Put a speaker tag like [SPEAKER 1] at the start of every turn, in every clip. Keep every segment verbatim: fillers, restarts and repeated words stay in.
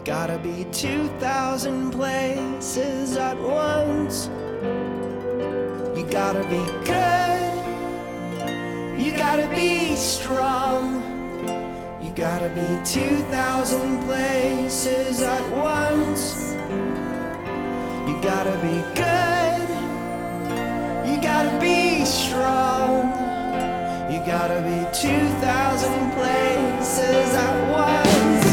[SPEAKER 1] Gotta be two thousand places at once. You gotta be good, you gotta be strong. You gotta be two thousand places at once. You gotta be good, you gotta be strong. You gotta be two thousand places at once.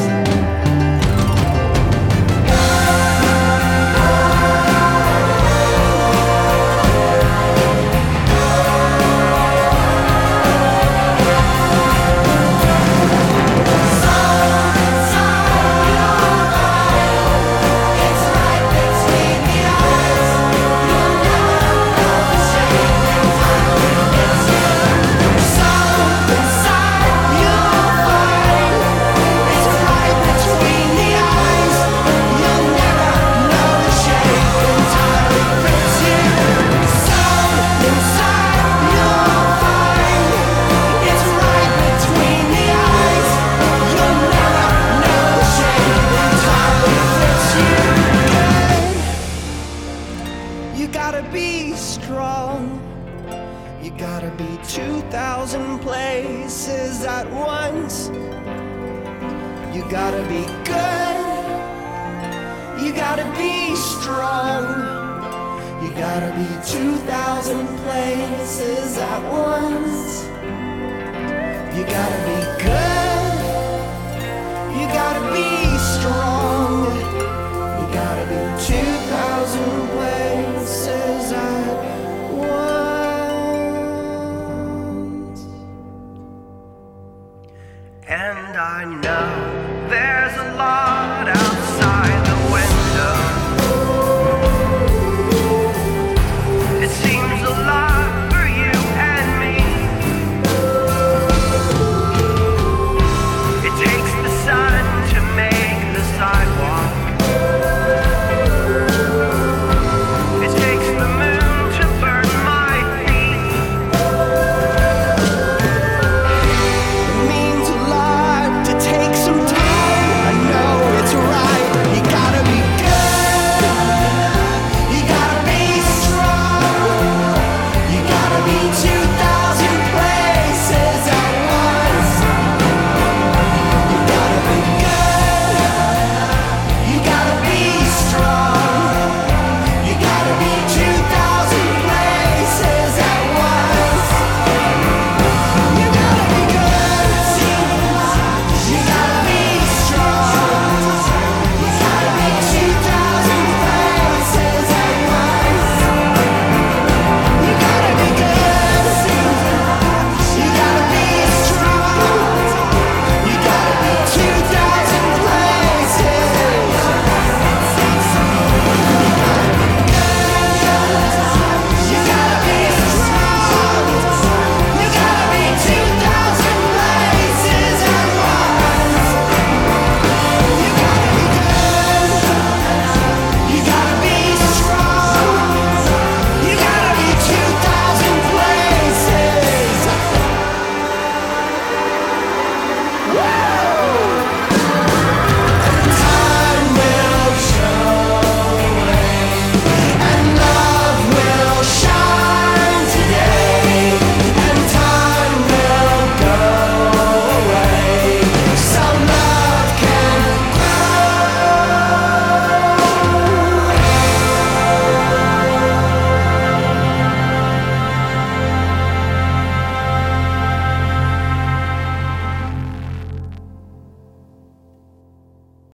[SPEAKER 1] You gotta be strong. You gotta be two thousand places at once. You gotta be good. You gotta be strong. You gotta be two thousand places at once. You gotta be good. You gotta be strong. You gotta be two thousand places at once. And I know there's a lot outside.